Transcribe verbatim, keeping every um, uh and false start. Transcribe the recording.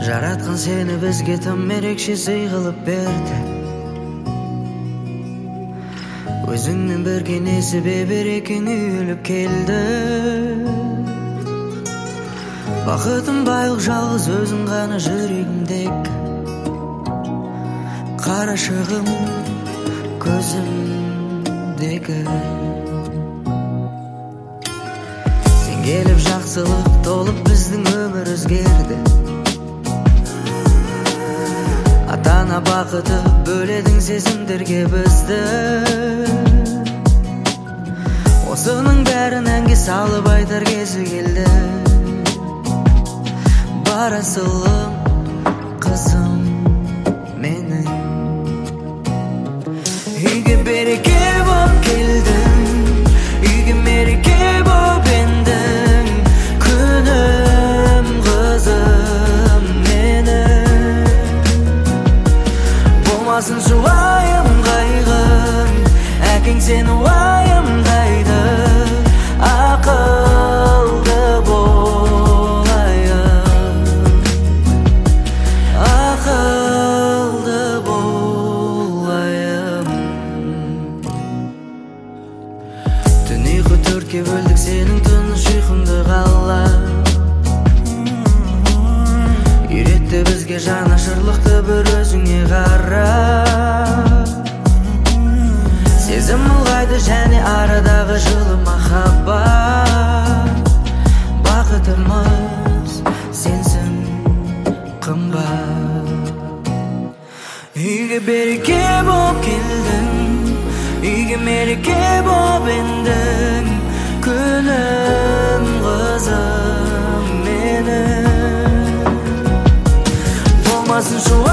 Жараткан сени бизге тым эрекше сый кылып берди. Өзүңдүн берген эси беберекең үйүлүп келди. Бакытым байлык жалгыз өзүң гана жүрөгүмдеги. Карашыгым көзүмдеги. Сен келип жакшылык толуп биздин өмүр өзгерди. Ата-ана бакыты бөлөдүң сезимдерге бизди. Осунун бәрин әңге салып айтар кези келди. Барасылым кызым менин. Үйгө береке боп келдиң, үйгө мереке боп эндиң. Күнүм кызым менин. Болмасын жубайым кайгың, әкең сени уайымдайды. Акылды болайын, акылды болайын. Түн уйку төрткө бөлдүк сенин тыныч уйкуңду каалап. Үйрөттү бизге жанашырлыкты бір өзүңө карап. Сезим ылгайды және арадагы жылы махаббат. Бакытымыз сенсиң кымбат. Үйгө береке боп келдиң, үйгө мереке боп эндиң. Күнүм кызым менин. Болмасын